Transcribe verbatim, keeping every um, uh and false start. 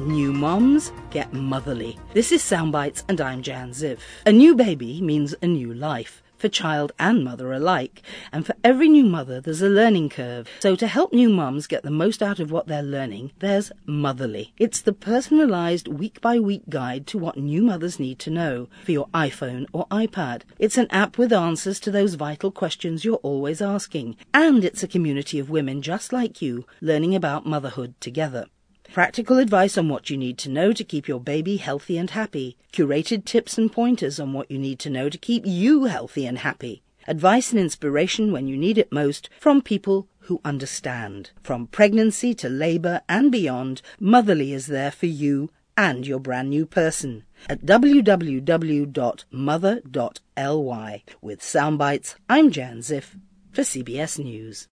New moms get motherly. This is Soundbites and I'm Jan Ziff. A new baby means a new life, for child and mother alike, and for every new mother there's a learning curve. So to help new mums get the most out of what they're learning, there's Motherly. It's the personalised week-by-week guide to what new mothers need to know for your iPhone or iPad. It's an app with answers to those vital questions you're always asking, and it's a community of women just like you learning about motherhood together. Practical advice on what you need to know to keep your baby healthy and happy. Curated tips and pointers on what you need to know to keep you healthy and happy. Advice and inspiration when you need it most from people who understand. From pregnancy to labour and beyond, Motherly is there for you and your brand new person. At w w w dot mother dot l y. With Soundbites, I'm Jan Ziff for C B S News.